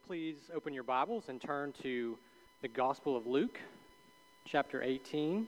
Please open your Bibles and turn to the Gospel of Luke, chapter 18.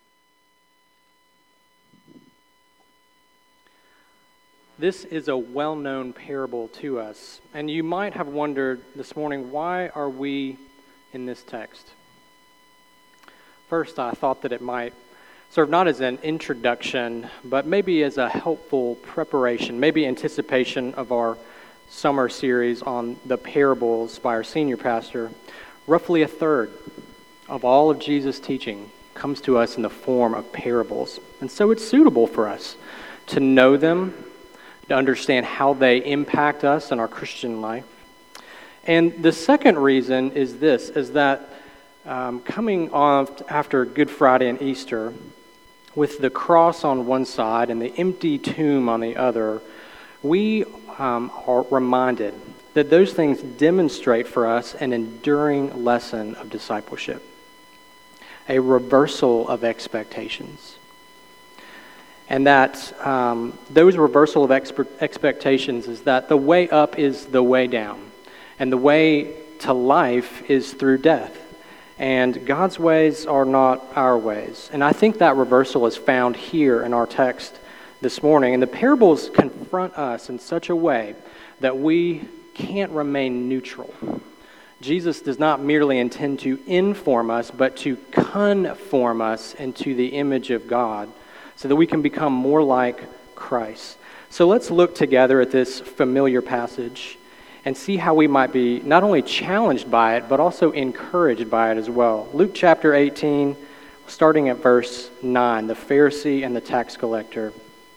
This is a well-known parable to us, and you might have wondered this morning, why are we in this text? First, I thought that it might serve not as an introduction, but maybe as a helpful preparation, maybe anticipation of our summer series on the parables by our senior pastor. Roughly a third of all of Jesus' teaching comes to us in the form of parables. And so it's suitable for us to know them, to understand how they impact us in our Christian life. And the second reason is this, is that coming off after Good Friday and Easter, with the cross on one side and the empty tomb on the other, we are reminded that those things demonstrate for us an enduring lesson of discipleship, a reversal of expectations. And that those reversal of expectations is that the way up is the way down, and the way to life is through death. And God's ways are not our ways. And I think that reversal is found here in our text this morning. And the parables confront us in such a way that we can't remain neutral. Jesus does not merely intend to inform us, but to conform us into the image of God so that we can become more like Christ. So let's look together at this familiar passage and see how we might be not only challenged by it, but also encouraged by it as well. Luke chapter 18, starting at verse 9, the Pharisee and the tax collector.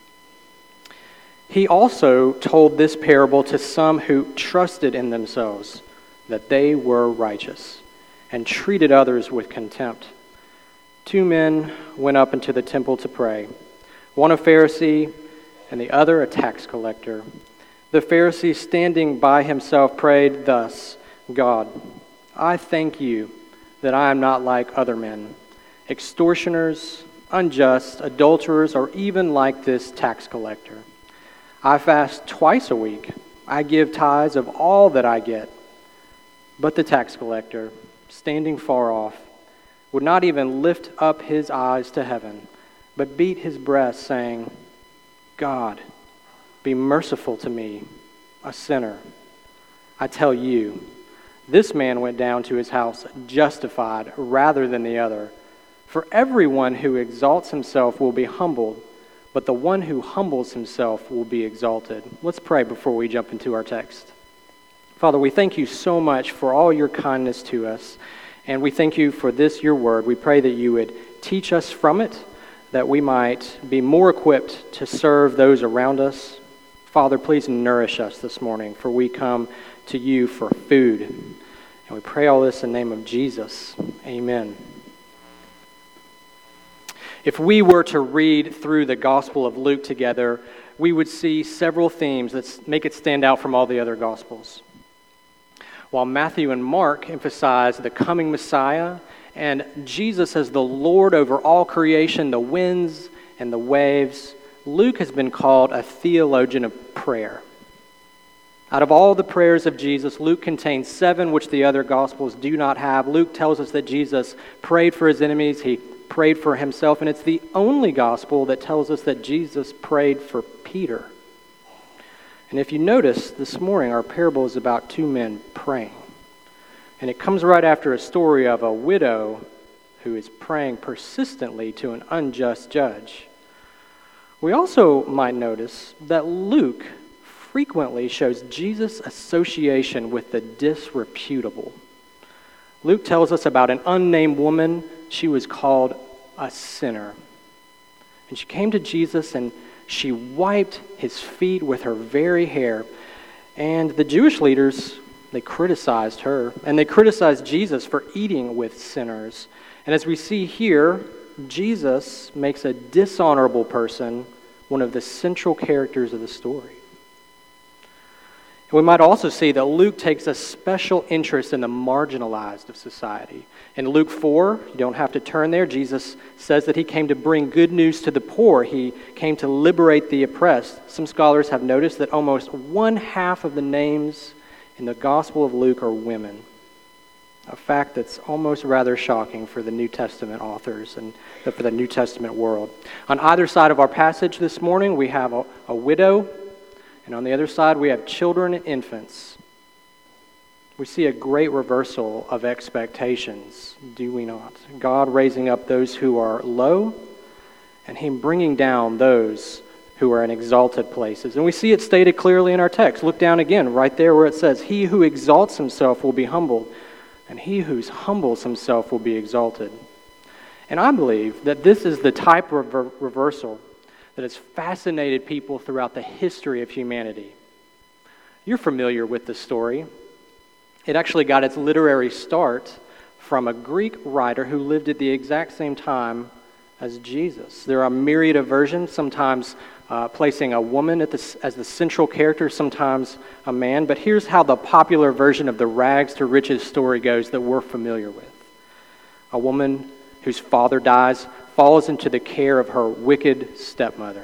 He also told this parable to some who trusted in themselves that they were righteous and treated others with contempt. 2 men went up into the temple to pray, one a Pharisee and the other a tax collector. The Pharisee, standing by himself, prayed thus, God, I thank you that I am not like other men, extortioners, unjust, adulterers, or even like this tax collector. I fast twice a week. I give tithes of all that I get. But the tax collector, standing far off, would not even lift up his eyes to heaven, but beat his breast, saying, God, be merciful to me, a sinner. I tell you, this man went down to his house justified rather than the other. For everyone who exalts himself will be humbled, but the one who humbles himself will be exalted. Let's pray before we jump into our text. Father, we thank you so much for all your kindness to us, and we thank you for this, your word. We pray that you would teach us from it, that we might be more equipped to serve those around us. Father, please nourish us this morning, for we come to you for food. And we pray all this in the name of Jesus. Amen. If we were to read through the Gospel of Luke together, we would see several themes that make it stand out from all the other Gospels. While Matthew and Mark emphasize the coming Messiah and Jesus as the Lord over all creation, the winds and the waves, Luke has been called a theologian of prayer. Out of all the prayers of Jesus, Luke contains 7 which the other Gospels do not have. Luke tells us that Jesus prayed for his enemies, he prayed for himself, and it's the only gospel that tells us that Jesus prayed for Peter. And if you notice, this morning our parable is about 2 men praying. And it comes right after a story of a widow who is praying persistently to an unjust judge. We also might notice that Luke frequently shows Jesus' association with the disreputable. Luke tells us about an unnamed woman. She was called a sinner. And she came to Jesus and she wiped his feet with her very hair. And the Jewish leaders, they criticized her. And they criticized Jesus for eating with sinners. And as we see here, Jesus makes a dishonorable person one of the central characters of the story. We might also see that Luke takes a special interest in the marginalized of society. In Luke 4, you don't have to turn there, Jesus says that he came to bring good news to the poor. He came to liberate the oppressed. Some scholars have noticed that almost 1/2 of the names in the Gospel of Luke are women. A fact that's almost rather shocking for the New Testament authors and for the New Testament world. On either side of our passage this morning, we have a widow, and on the other side, we have children and infants. We see a great reversal of expectations, do we not? God raising up those who are low, and Him bringing down those who are in exalted places. And we see it stated clearly in our text. Look down again, right there where it says, "He who exalts himself will be humbled, and he who humbles himself will be exalted." And I believe that this is the type of reversal that has fascinated people throughout the history of humanity. You're familiar with the story. It actually got its literary start from a Greek writer who lived at the exact same time as Jesus. There are a myriad of versions, sometimes placing a woman as the central character, sometimes a man. But here's how the popular version of the rags to riches story goes that we're familiar with. A woman whose father dies falls into the care of her wicked stepmother.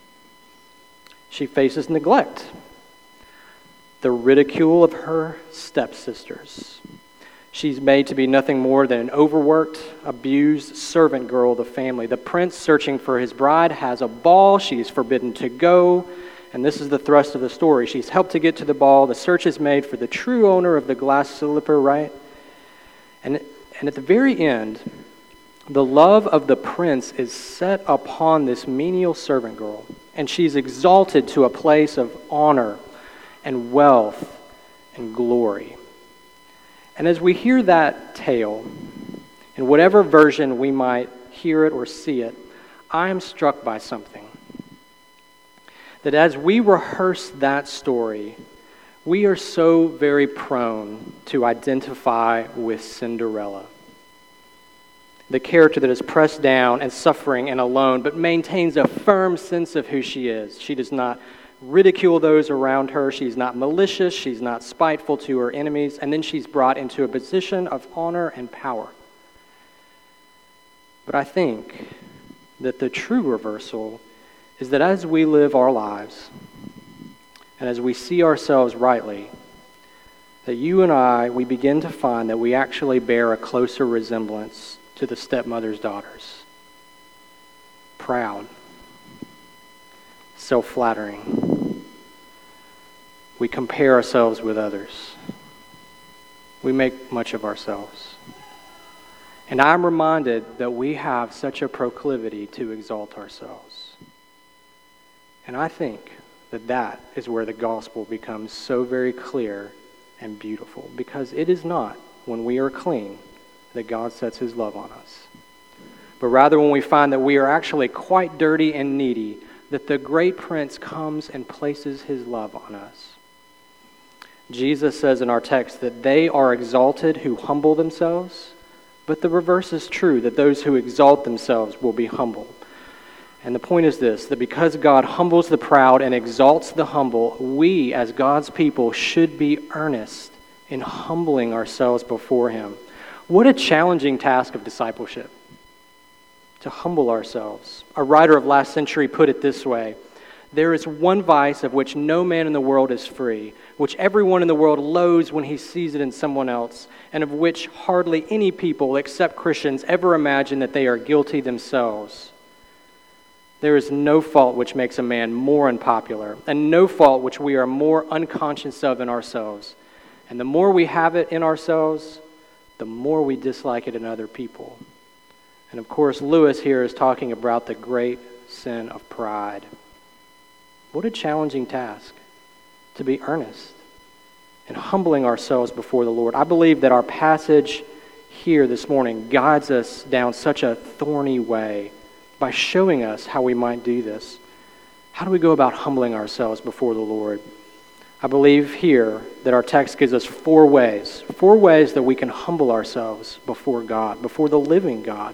She faces neglect, the ridicule of her stepsisters. She's made to be nothing more than an overworked, abused servant girl of the family. The prince, searching for his bride, has a ball. She is forbidden to go. And this is the thrust of the story. She's helped to get to the ball. The search is made for the true owner of the glass slipper, right? And at the very end, the love of the prince is set upon this menial servant girl. And she's exalted to a place of honor and wealth and glory. And as we hear that tale, in whatever version we might hear it or see it, I am struck by something. That as we rehearse that story, we are so very prone to identify with Cinderella, the character that is pressed down and suffering and alone, but maintains a firm sense of who she is. She does not ridicule those around her. She's not malicious. She's not spiteful to her enemies. And then she's brought into a position of honor and power. But I think that the true reversal is that as we live our lives and as we see ourselves rightly, that you and I, we begin to find that we actually bear a closer resemblance to the stepmother's daughters. Proud, self-flattering. We compare ourselves with others. We make much of ourselves. And I'm reminded that we have such a proclivity to exalt ourselves. And I think that that is where the gospel becomes so very clear and beautiful, because it is not when we are clean that God sets His love on us, but rather when we find that we are actually quite dirty and needy, that the great Prince comes and places His love on us. Jesus says in our text that they are exalted who humble themselves, but the reverse is true, that those who exalt themselves will be humbled. And the point is this, that because God humbles the proud and exalts the humble, we as God's people should be earnest in humbling ourselves before Him. What a challenging task of discipleship, to humble ourselves. A writer of last century put it this way: there is one vice of which no man in the world is free, which everyone in the world loathes when he sees it in someone else, and of which hardly any people except Christians ever imagine that they are guilty themselves. There is no fault which makes a man more unpopular, and no fault which we are more unconscious of in ourselves. And the more we have it in ourselves, the more we dislike it in other people. And of course, Lewis here is talking about the great sin of pride. What a challenging task, to be earnest in humbling ourselves before the Lord. I believe that our passage here this morning guides us down such a thorny way by showing us how we might do this. How do we go about humbling ourselves before the Lord? I believe here that our text gives us four ways that we can humble ourselves before God, before the living God.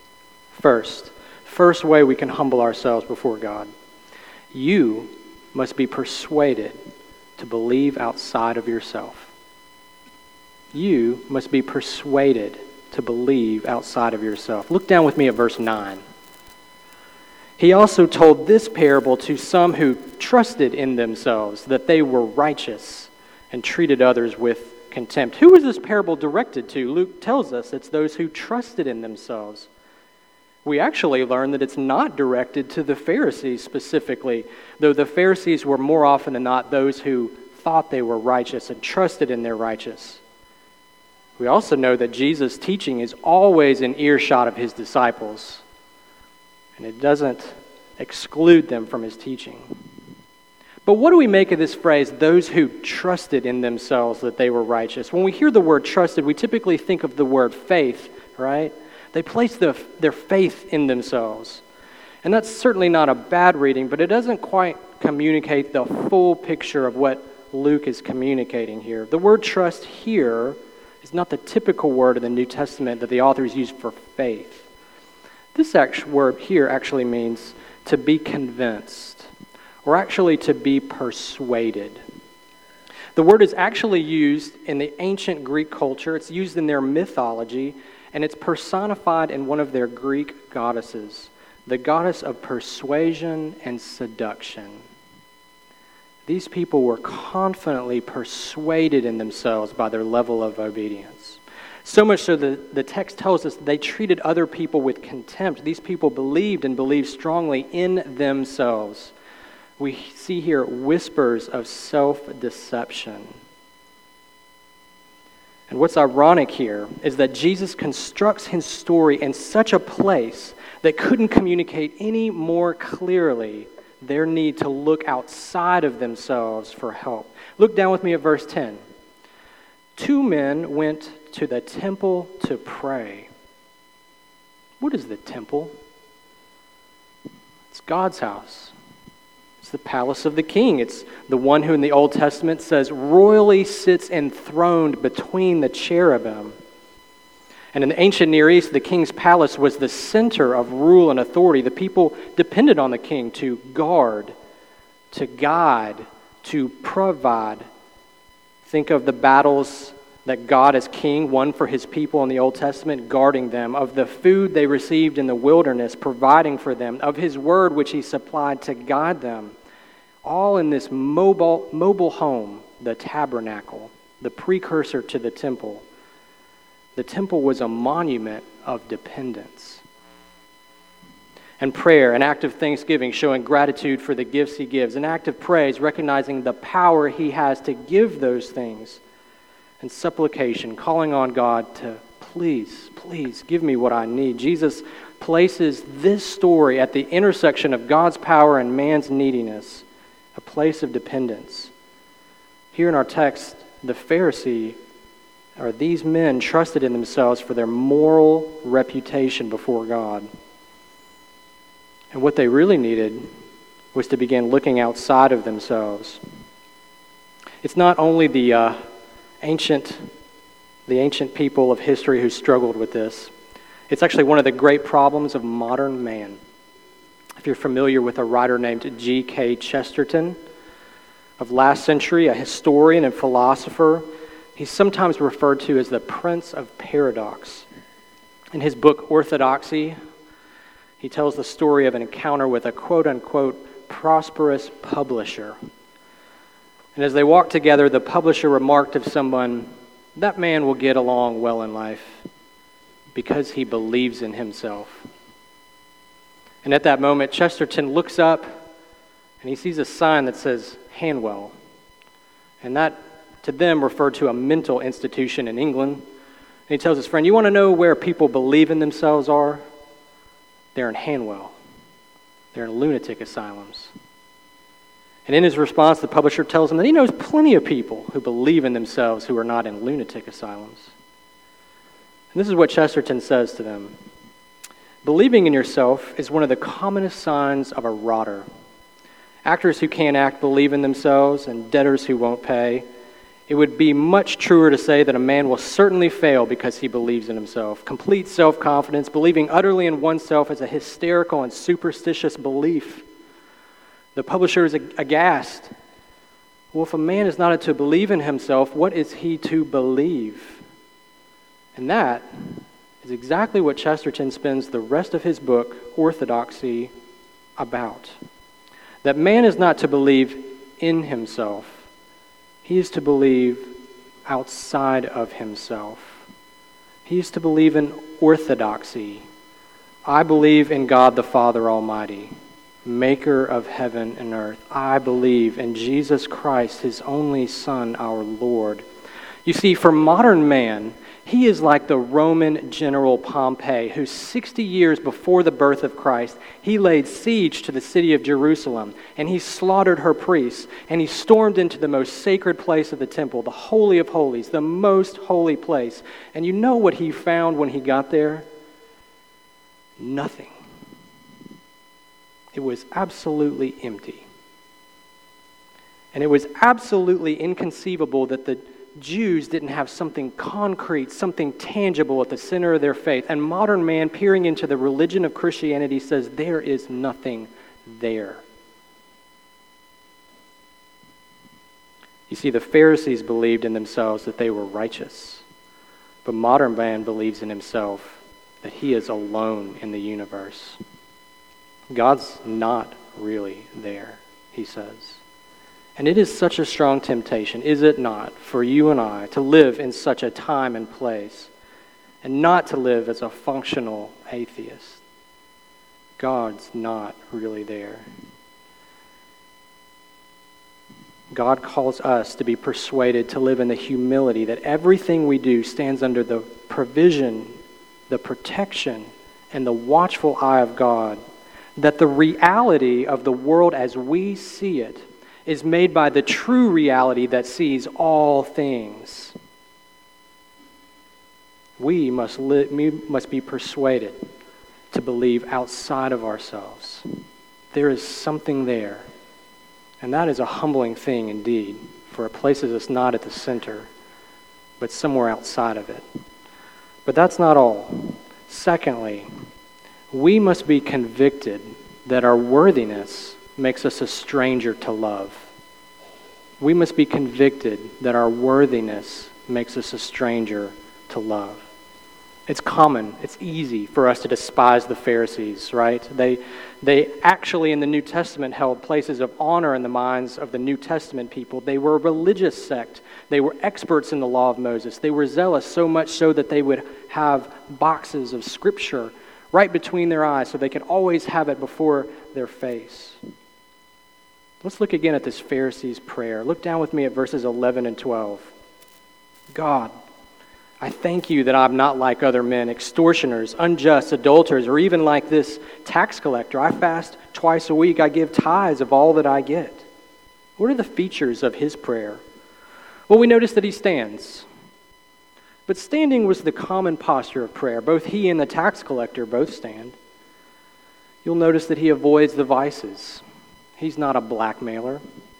First way we can humble ourselves before God. You must be persuaded to believe outside of yourself. You must be persuaded to believe outside of yourself. Look down with me at verse 9. He also told this parable to some who trusted in themselves that they were righteous and treated others with contempt. Who was this parable directed to? Luke tells us it's those who trusted in themselves. We actually learn that it's not directed to the Pharisees specifically, though the Pharisees were more often than not those who thought they were righteous and trusted in their righteousness. We also know that Jesus' teaching is always in earshot of his disciples, and it doesn't exclude them from his teaching. But what do we make of this phrase, those who trusted in themselves that they were righteous? When we hear the word trusted, we typically think of the word faith, right? They place their faith in themselves. And that's certainly not a bad reading, but it doesn't quite communicate the full picture of what Luke is communicating here. The word trust here is not the typical word in the New Testament that the authors use for faith. This word here actually means to be convinced, or actually to be persuaded. The word is actually used in the ancient Greek culture. It's used in their mythology, and it's personified in one of their Greek goddesses, the goddess of persuasion and seduction. These people were confidently persuaded in themselves by their level of obedience. So much so that the text tells us they treated other people with contempt. These people believed and believed strongly in themselves. We see here whispers of self-deception. And what's ironic here is that Jesus constructs his story in such a place that couldn't communicate any more clearly their need to look outside of themselves for help. Look down with me at verse 10. 2 men went to the temple to pray. What is the temple? It's God's house. It's the palace of the king. It's the one who in the Old Testament says royally sits enthroned between the cherubim. And in the ancient Near East, the king's palace was the center of rule and authority. The people depended on the king to guard, to guide, to provide. Think of the battles that God as king won for his people in the Old Testament, guarding them, of the food they received in the wilderness, providing for them, of his word which he supplied to guide them. All in this mobile home, the tabernacle, the precursor to the temple. The temple was a monument of dependence. And prayer, an act of thanksgiving, showing gratitude for the gifts he gives. An act of praise, recognizing the power he has to give those things. And supplication, calling on God to please give me what I need. Jesus places this story at the intersection of God's power and man's neediness, a place of dependence. Here in our text, the Pharisee, or these men, trusted in themselves for their moral reputation before God. And what they really needed was to begin looking outside of themselves. It's not only the ancient people of history who struggled with this. It's actually one of the great problems of modern man. If you're familiar with a writer named G.K. Chesterton of last century, a historian and philosopher, he's sometimes referred to as the Prince of Paradox. In his book, Orthodoxy, he tells the story of an encounter with a quote-unquote prosperous publisher. And as they walked together, the publisher remarked of someone, "That man will get along well in life because he believes in himself." And at that moment, Chesterton looks up and he sees a sign that says Hanwell. And that, to them, referred to a mental institution in England. And he tells his friend, "You want to know where people believe in themselves are? They're in Hanwell. They're in lunatic asylums." And in his response, the publisher tells him that he knows plenty of people who believe in themselves who are not in lunatic asylums. And this is what Chesterton says to them. "Believing in yourself is one of the commonest signs of a rotter. Actors who can't act believe in themselves, and debtors who won't pay. It would be much truer to say that a man will certainly fail because he believes in himself. Complete self-confidence, believing utterly in oneself, is a hysterical and superstitious belief." The publisher is aghast. Well, if a man is not to believe in himself, what is he to believe? And that is exactly what Chesterton spends the rest of his book, Orthodoxy, about. That man is not to believe in himself, He is to believe outside of himself. He is to believe in orthodoxy. I believe in God the Father Almighty, maker of heaven and earth. I believe in Jesus Christ, his only Son, our Lord. You see, for modern man, he is like the Roman general Pompey, who 60 years before the birth of Christ, he laid siege to the city of Jerusalem, and he slaughtered her priests, and he stormed into the most sacred place of the temple, the Holy of Holies, the most holy place. And you know what he found when he got there? Nothing. It was absolutely empty. And it was absolutely inconceivable that the Jews didn't have something concrete, something tangible at the center of their faith. And modern man, peering into the religion of Christianity, says there is nothing there. You see, the Pharisees believed in themselves that they were righteous. But modern man believes in himself that he is alone in the universe. God's not really there, he says. And it is such a strong temptation, is it not, for you and I to live in such a time and place and not to live as a functional atheist. God's not really there. God calls us to be persuaded to live in the humility that everything we do stands under the provision, the protection, and the watchful eye of God, that the reality of the world as we see it is made by the true reality that sees all things. We must be persuaded to believe outside of ourselves. There is something there. And that is a humbling thing indeed, for it places us not at the center, but somewhere outside of it. But that's not all. Secondly, we must be convicted that our worthiness makes us a stranger to love. We must be convicted that our worthiness makes us a stranger to love. It's common, it's easy for us to despise the Pharisees, right? They actually in the New Testament held places of honor in the minds of the New Testament people. They were a religious sect. They were experts in the law of Moses. They were zealous so much so that they would have boxes of scripture right between their eyes so they could always have it before their face. Let's look again at this Pharisee's prayer. Look down with me at verses 11 and 12. God, I thank you that I'm not like other men, extortioners, unjust, adulterers, or even like this tax collector. I fast twice a week. I give tithes of all that I get. What are the features of his prayer? Well, we notice that he stands. But standing was the common posture of prayer. Both he and the tax collector both stand. You'll notice that he avoids the vices. He's not a blackmailer.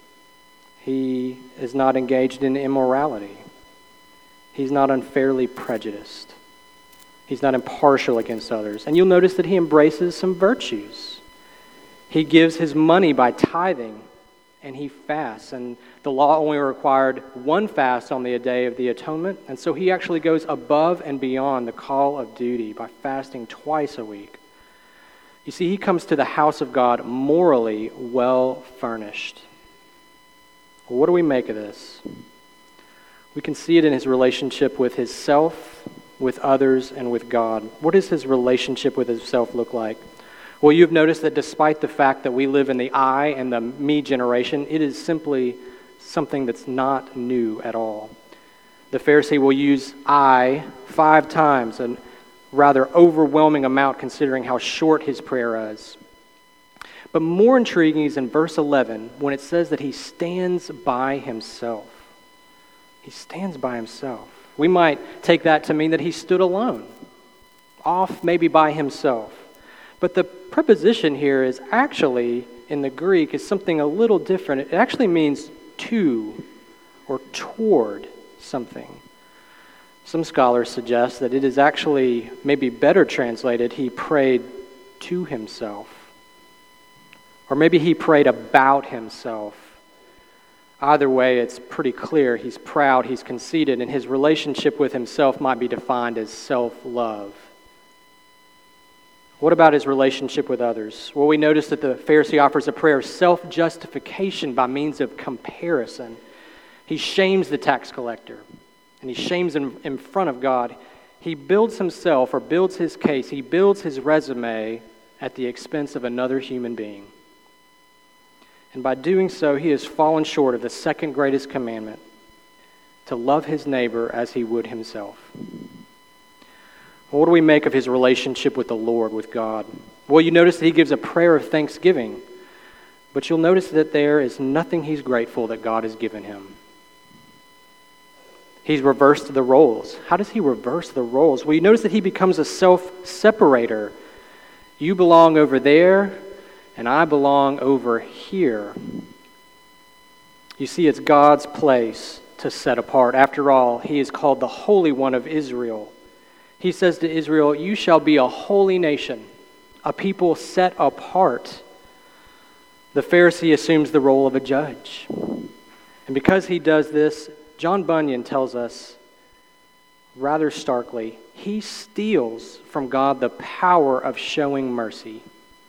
He is not engaged in immorality. He's not unfairly prejudiced. He's not impartial against others. And you'll notice that he embraces some virtues. He gives his money by tithing, and he fasts. And the law only required one fast on the day of the atonement. And so he actually goes above and beyond the call of duty by fasting twice a week. You see, he comes to the house of God morally well furnished. Well, what do we make of this? We can see it in his relationship with himself, with others, and with God. What does his relationship with himself look like? Well, you've noticed that despite the fact that we live in the I and the me generation, it is simply something that's not new at all. The Pharisee will use I 5 times, a rather overwhelming amount considering how short his prayer is. But more intriguing is in verse 11 when it says that he stands by himself. He stands by himself. We might take that to mean that he stood alone, off maybe by himself. But the preposition here is actually, in the Greek, is something a little different. It actually means to or toward something. Some scholars suggest that it is actually maybe better translated, he prayed to himself. Or maybe he prayed about himself. Either way, it's pretty clear he's proud, he's conceited, and his relationship with himself might be defined as self-love. What about his relationship with others? Well, we notice that the Pharisee offers a prayer of self-justification by means of comparison. He shames the tax collector, and he shames him in front of God. He builds himself, or builds his case, he builds his resume at the expense of another human being. And by doing so, he has fallen short of the second greatest commandment, to love his neighbor as he would himself. Well, what do we make of his relationship with the Lord, with God? Well, you notice that he gives a prayer of thanksgiving, but you'll notice that there is nothing he's grateful that God has given him. He's reversed the roles. How does he reverse the roles? Well, you notice that he becomes a self-separator. You belong over there, and I belong over here. You see, it's God's place to set apart. After all, he is called the Holy One of Israel. He says to Israel, "You shall be a holy nation, a people set apart." The Pharisee assumes the role of a judge. And because he does this, John Bunyan tells us, rather starkly, he steals from God the power of showing mercy.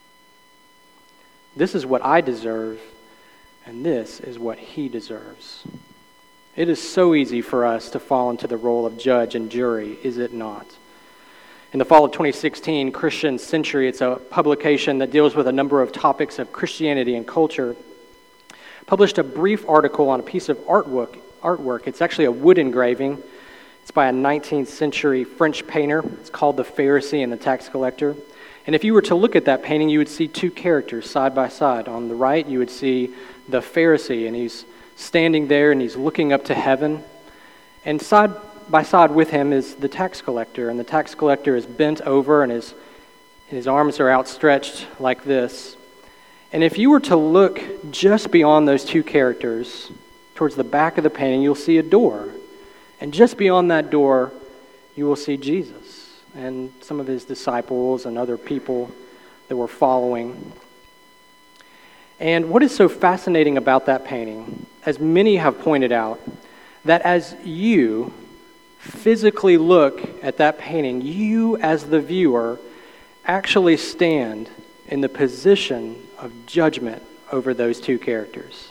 This is what I deserve, and this is what he deserves. It is so easy for us to fall into the role of judge and jury, is it not? In the fall of 2016, Christian Century, it's a publication that deals with a number of topics of Christianity and culture, published a brief article on a piece of artwork. It's actually a wood engraving. It's by a 19th century French painter. It's called The Pharisee and the Tax Collector. And if you were to look at that painting, you would see two characters side by side. On the right, you would see the Pharisee, and he's standing there and he's looking up to heaven. And side by side with him is the tax collector, and the tax collector is bent over and his arms are outstretched like this. And if you were to look just beyond those two characters, towards the back of the painting, you'll see a door. And just beyond that door, you will see Jesus and some of his disciples and other people that were following. And what is so fascinating about that painting, as many have pointed out, that as you physically look at that painting, you as the viewer actually stand in the position of judgment over those two characters.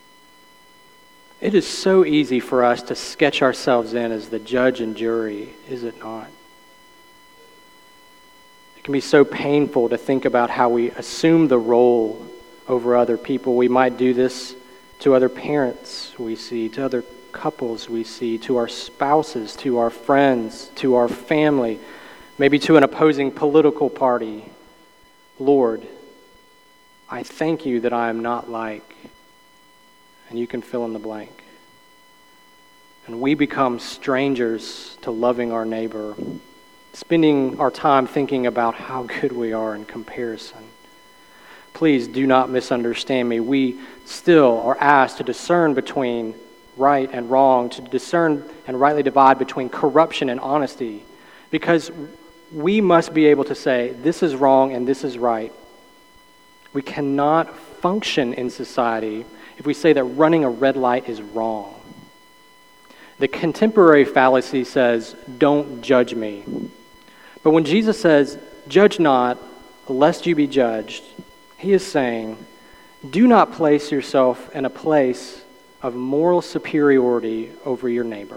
It is so easy for us to sketch ourselves in as the judge and jury, is it not? It can be so painful to think about how we assume the role over other people. We might do this to other parents we see, to other couples we see, to our spouses, to our friends, to our family, maybe to an opposing political party. Lord, I thank you that I am not like, and you can fill in the blank. And we become strangers to loving our neighbor, spending our time thinking about how good we are in comparison. Please do not misunderstand me. We still are asked to discern between right and wrong, to discern and rightly divide between corruption and honesty, because we must be able to say, this is wrong and this is right. We cannot function in society if we say that running a red light is wrong. The contemporary fallacy says, don't judge me. But when Jesus says, judge not, lest you be judged, he is saying, do not place yourself in a place of moral superiority over your neighbor.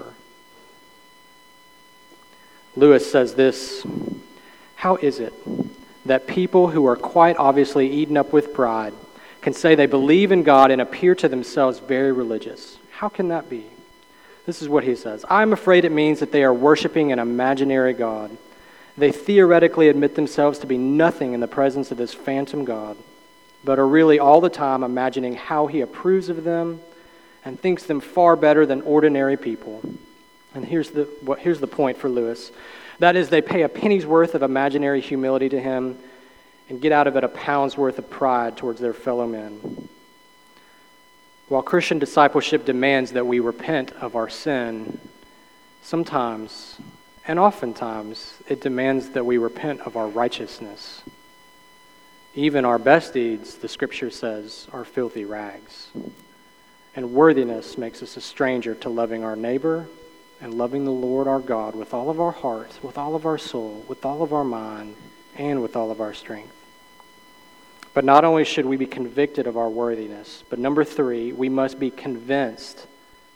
Lewis says this, how is it that people who are quite obviously eaten up with pride can say they believe in God and appear to themselves very religious? How can that be? This is what he says. I'm afraid it means that they are worshiping an imaginary God. They theoretically admit themselves to be nothing in the presence of this phantom God, but are really all the time imagining how he approves of them and thinks them far better than ordinary people. And here's the point for Lewis. That is, they pay a penny's worth of imaginary humility to him and get out of it a pound's worth of pride towards their fellow men. While Christian discipleship demands that we repent of our sin, sometimes and oftentimes it demands that we repent of our righteousness. Even our best deeds, the scripture says, are filthy rags. And worthiness makes us a stranger to loving our neighbor and loving the Lord our God with all of our heart, with all of our soul, with all of our mind, and with all of our strength. But not only should we be convicted of our worthiness, but number 3, we must be convinced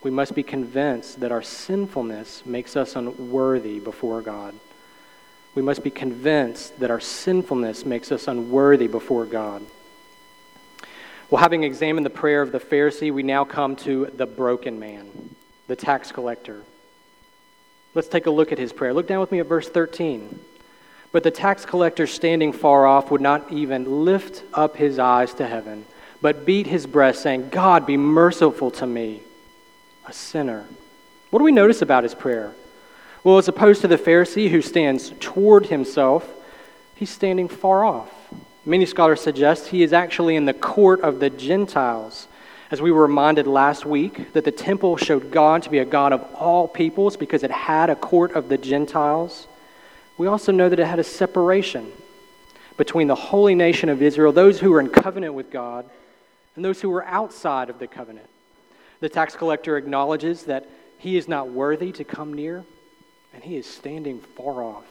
We must be convinced that our sinfulness makes us unworthy before God. We must be convinced that our sinfulness makes us unworthy before God. Well, having examined the prayer of the Pharisee, we now come to the broken man, the tax collector. Let's take a look at his prayer. Look down with me at verse 13. But the tax collector, standing far off, would not even lift up his eyes to heaven, but beat his breast, saying, God, be merciful to me, a sinner. What do we notice about his prayer? Well, as opposed to the Pharisee who stands toward himself, he's standing far off. Many scholars suggest he is actually in the court of the Gentiles. As we were reminded last week that the temple showed God to be a God of all peoples because it had a court of the Gentiles, we also know that it had a separation between the holy nation of Israel, those who were in covenant with God, and those who were outside of the covenant. The tax collector acknowledges that he is not worthy to come near, and he is standing far off.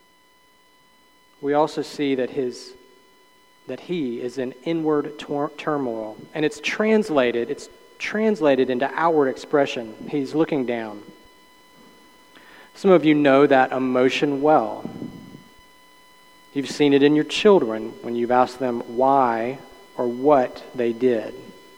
We also see that he is in inward turmoil, and it's translated into outward expression. He's looking down. Some of you know that emotion well. You've seen it in your children when you've asked them why or what they did.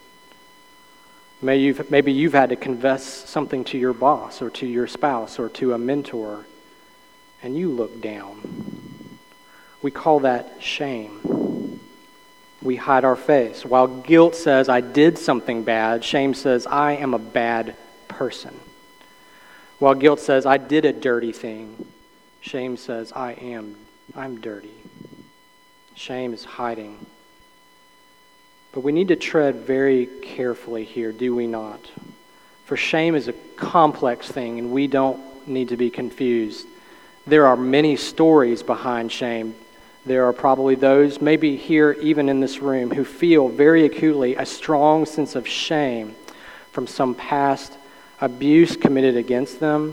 Maybe you've had to confess something to your boss or to your spouse or to a mentor, and you look down. We call that shame. We hide our face. While guilt says, I did something bad, shame says, I am a bad person. While guilt says, I did a dirty thing, shame says, I'm dirty. Shame is hiding. But we need to tread very carefully here, do we not? For shame is a complex thing, and we don't need to be confused. There are many stories behind shame. There are probably those, maybe here even in this room, who feel very acutely a strong sense of shame from some past abuse committed against them.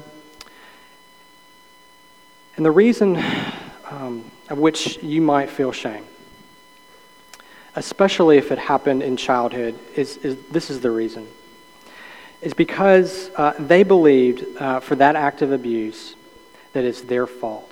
And the reason of which you might feel shame, especially if it happened in childhood, is this is the reason. It's because they believed for that act of abuse that it's their fault.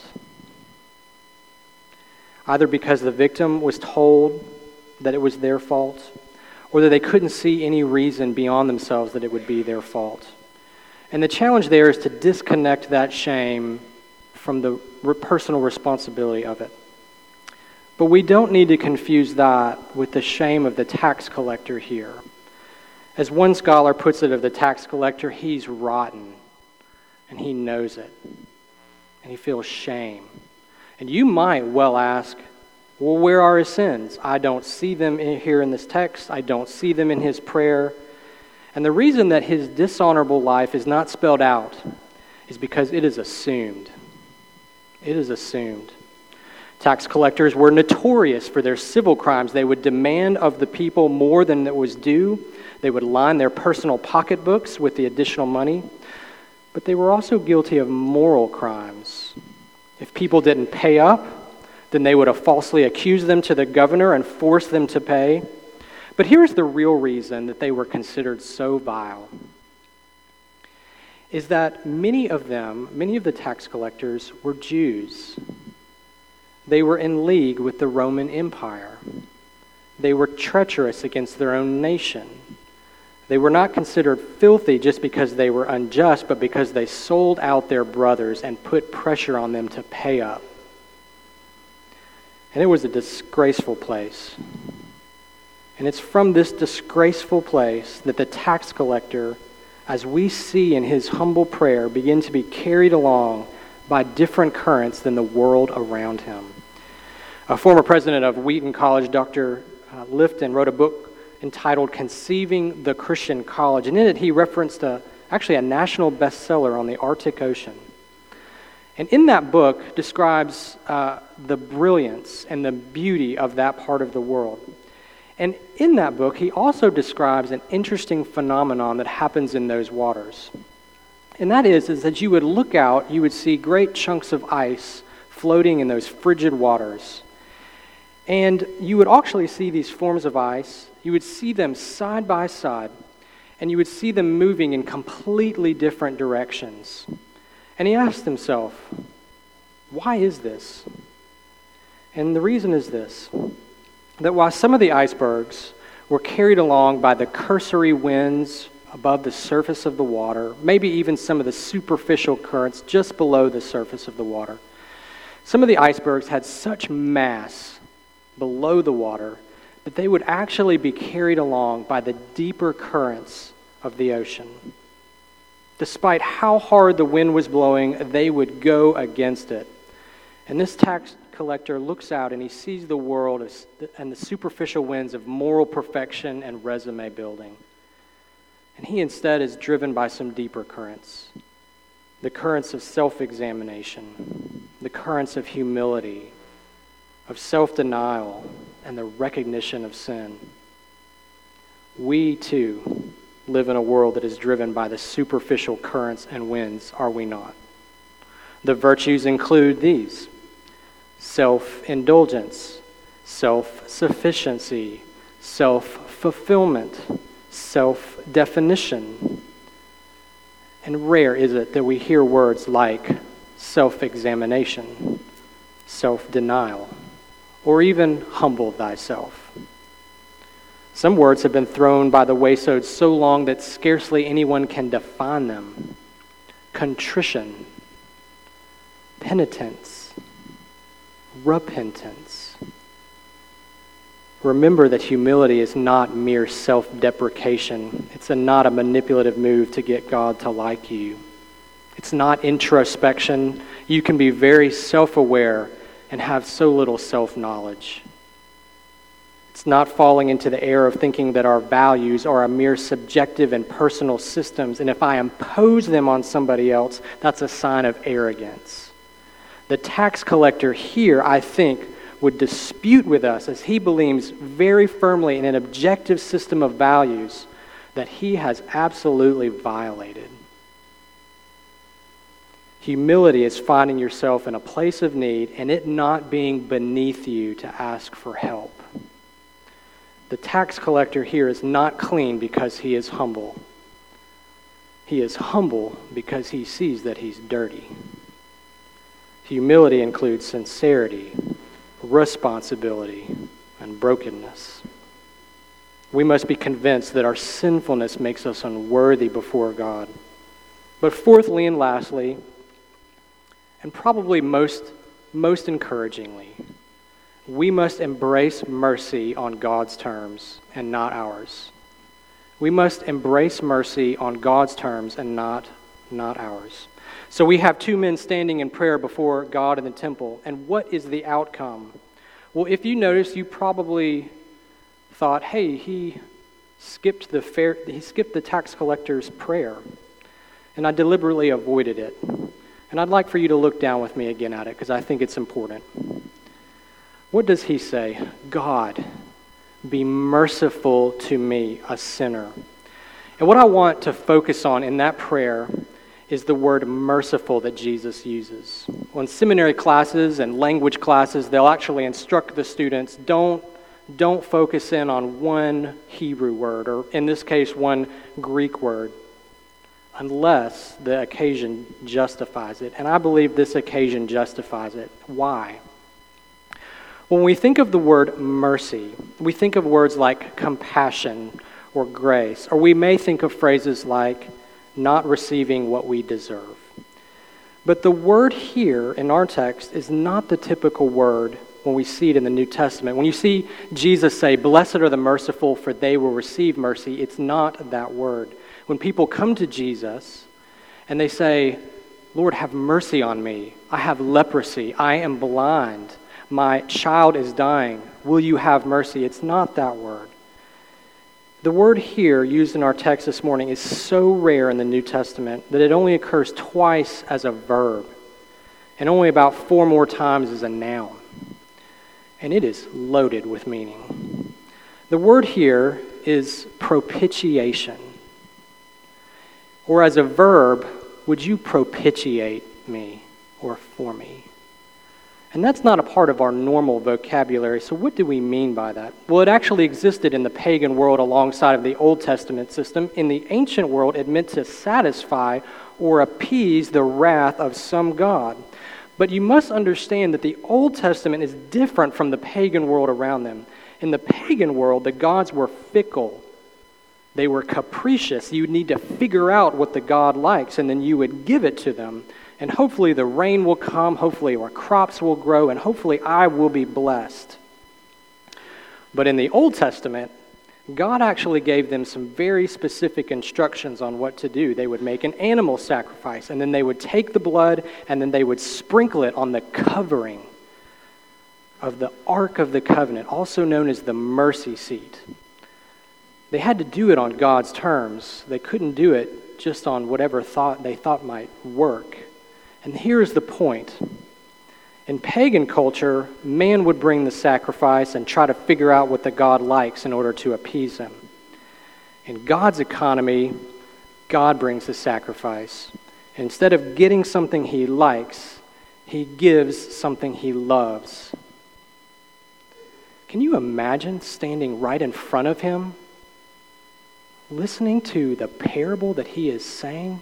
Either because the victim was told that it was their fault, or that they couldn't see any reason beyond themselves that it would be their fault. And the challenge there is to disconnect that shame from the personal responsibility of it. But we don't need to confuse that with the shame of the tax collector here. As one scholar puts it of the tax collector, he's rotten, and he knows it, and he feels shame. And you might well ask, well, where are his sins? I don't see them here in this text. I don't see them in his prayer. And the reason that his dishonorable life is not spelled out is because it is assumed. It is assumed. Tax collectors were notorious for their civil crimes. They would demand of the people more than that was due. They would line their personal pocketbooks with the additional money. But they were also guilty of moral crimes. If people didn't pay up, then they would have falsely accused them to the governor and forced them to pay. But here's the real reason that they were considered so vile, is that many of the tax collectors were Jews. They were in league with the Roman Empire. They were treacherous against their own nation. They were not considered filthy just because they were unjust, but because they sold out their brothers and put pressure on them to pay up. And it was a disgraceful place. And it's from this disgraceful place that the tax collector, as we see in his humble prayer, begin to be carried along by different currents than the world around him. A former president of Wheaton College, Dr. Lifton, wrote a book entitled Conceiving the Christian College, and in it he referenced a national bestseller on the Arctic Ocean. And in that book describes the brilliance and the beauty of that part of the world. And in that book, he also describes an interesting phenomenon that happens in those waters. And that is that you would look out, you would see great chunks of ice floating in those frigid waters. And you would actually see these forms of ice, you would see them side by side, and you would see them moving in completely different directions. And he asked himself, why is this? And the reason is this, that while some of the icebergs were carried along by the cursory winds above the surface of the water, maybe even some of the superficial currents just below the surface of the water, some of the icebergs had such mass below the water that they would actually be carried along by the deeper currents of the ocean. Despite how hard the wind was blowing, they would go against it. And this tax collector looks out and he sees the world and the superficial winds of moral perfection and resume building. And he instead is driven by some deeper currents. The currents of self-examination, the currents of humility, of self-denial, and the recognition of sin. We, too, live in a world that is driven by the superficial currents and winds, are we not? The virtues include these: self-indulgence, self-sufficiency, self-fulfillment, self-definition. And rare is it that we hear words like self-examination, self-denial, or even humble thyself. Some words have been thrown by the wayside so long that scarcely anyone can define them. Contrition, penitence, repentance. Remember that humility is not mere self-deprecation. It's not a manipulative move to get God to like you. It's not introspection. You can be very self-aware and have so little self-knowledge. It's not falling into the error of thinking that our values are a mere subjective and personal systems, and if I impose them on somebody else, that's a sign of arrogance. The tax collector here, I think, would dispute with us as he believes very firmly in an objective system of values that he has absolutely violated. Humility is finding yourself in a place of need and it not being beneath you to ask for help. The tax collector here is not clean because he is humble. He is humble because he sees that he's dirty. Humility includes sincerity, responsibility, and brokenness. We must be convinced that our sinfulness makes us unworthy before God. But fourthly and lastly, and probably most encouragingly, we must embrace mercy on God's terms and not ours. We must embrace mercy on God's terms and not ours. So we have two men standing in prayer before God in the temple. And what is the outcome? Well, if you notice, you probably thought, hey, he skipped the tax collector's prayer. And I deliberately avoided it. And I'd like for you to look down with me again at it because I think it's important. What does he say? God, be merciful to me, a sinner. And what I want to focus on in that prayer is the word merciful that Jesus uses. Well, in seminary classes and language classes, they'll actually instruct the students, don't focus in on one Hebrew word, or in this case, one Greek word, unless the occasion justifies it. And I believe this occasion justifies it. Why? When we think of the word mercy, we think of words like compassion or grace, or we may think of phrases like not receiving what we deserve. But the word here in our text is not the typical word when we see it in the New Testament. When you see Jesus say, "Blessed are the merciful, for they will receive mercy," it's not that word. When people come to Jesus and they say, "Lord, have mercy on me. I have leprosy. I am blind. My child is dying. Will you have mercy?" It's not that word. The word here used in our text this morning is so rare in the New Testament that it only occurs twice as a verb and only about 4 more times as a noun. And it is loaded with meaning. The word here is propitiation. Or as a verb, would you propitiate me or for me? And that's not a part of our normal vocabulary, so what do we mean by that? Well, it actually existed in the pagan world alongside of the Old Testament system. In the ancient world, it meant to satisfy or appease the wrath of some god. But you must understand that the Old Testament is different from the pagan world around them. In the pagan world, the gods were fickle. They were capricious. You would need to figure out what the god likes, and then you would give it to them. And hopefully the rain will come, hopefully our crops will grow, and hopefully I will be blessed. But in the Old Testament, God actually gave them some very specific instructions on what to do. They would make an animal sacrifice, and then they would take the blood, and then they would sprinkle it on the covering of the Ark of the Covenant, also known as the mercy seat. They had to do it on God's terms. They couldn't do it just on whatever they thought might work. And here's the point. In pagan culture, man would bring the sacrifice and try to figure out what the god likes in order to appease him. In God's economy, God brings the sacrifice. And instead of getting something he likes, he gives something he loves. Can you imagine standing right in front of him, listening to the parable that he is saying?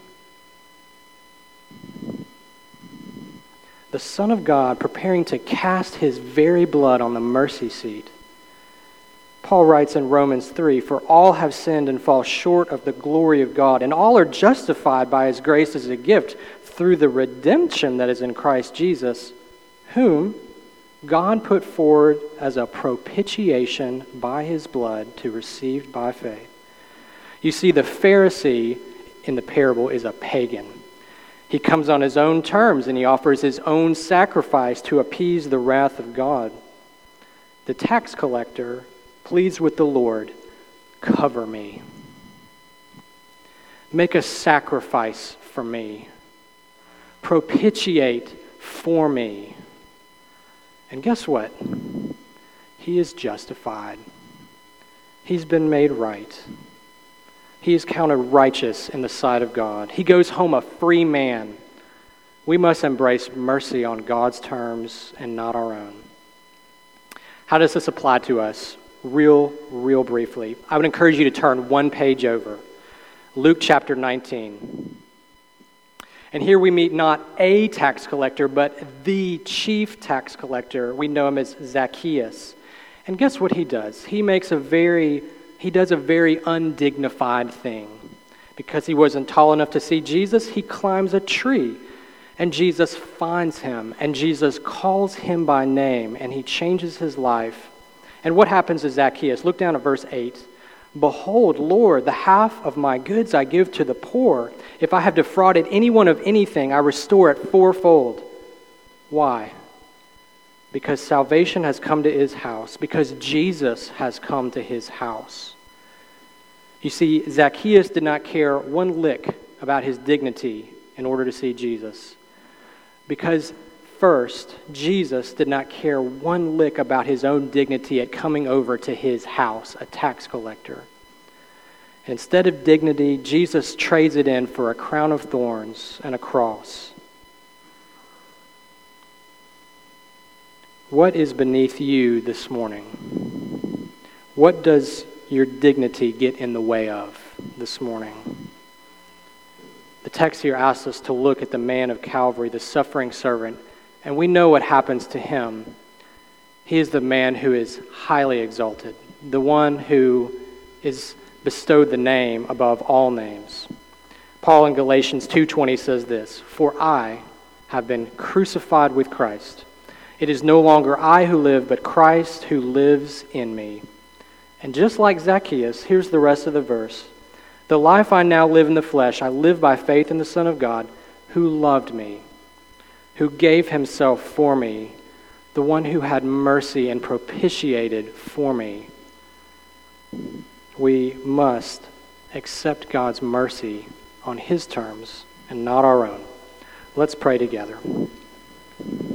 The Son of God preparing to cast his very blood on the mercy seat. Paul writes in Romans 3, "For all have sinned and fall short of the glory of God, and all are justified by his grace as a gift through the redemption that is in Christ Jesus, whom God put forward as a propitiation by his blood to receive by faith." You see, the Pharisee in the parable is a pagan. He comes on his own terms and he offers his own sacrifice to appease the wrath of God. The tax collector pleads with the Lord, "Cover me. Make a sacrifice for me. Propitiate for me." And guess what? He is justified. He's been made right. He is counted righteous in the sight of God. He goes home a free man. We must embrace mercy on God's terms and not our own. How does this apply to us? Real briefly. I would encourage you to turn one page over. Luke chapter 19. And here we meet not a tax collector, but the chief tax collector. We know him as Zacchaeus. And guess what he does? He does a very undignified thing. Because he wasn't tall enough to see Jesus, he climbs a tree. And Jesus finds him, and Jesus calls him by name, and he changes his life. And what happens to Zacchaeus? Look down at verse 8. "Behold, Lord, the half of my goods I give to the poor. If I have defrauded anyone of anything, I restore it fourfold." Why? Because salvation has come to his house, because Jesus has come to his house. You see, Zacchaeus did not care one lick about his dignity in order to see Jesus. Because first, Jesus did not care one lick about his own dignity at coming over to his house, a tax collector. Instead of dignity, Jesus trades it in for a crown of thorns and a cross. What is beneath you this morning? What does your dignity get in the way of this morning? The text here asks us to look at the man of Calvary, the suffering servant, and we know what happens to him. He is the man who is highly exalted, the one who is bestowed the name above all names. Paul in Galatians 2:20 says this, "For I have been crucified with Christ. It is no longer I who live, but Christ who lives in me." And just like Zacchaeus, here's the rest of the verse. "The life I now live in the flesh, I live by faith in the Son of God, who loved me, who gave himself for me, the one who had mercy and propitiated for me." We must accept God's mercy on his terms and not our own. Let's pray together.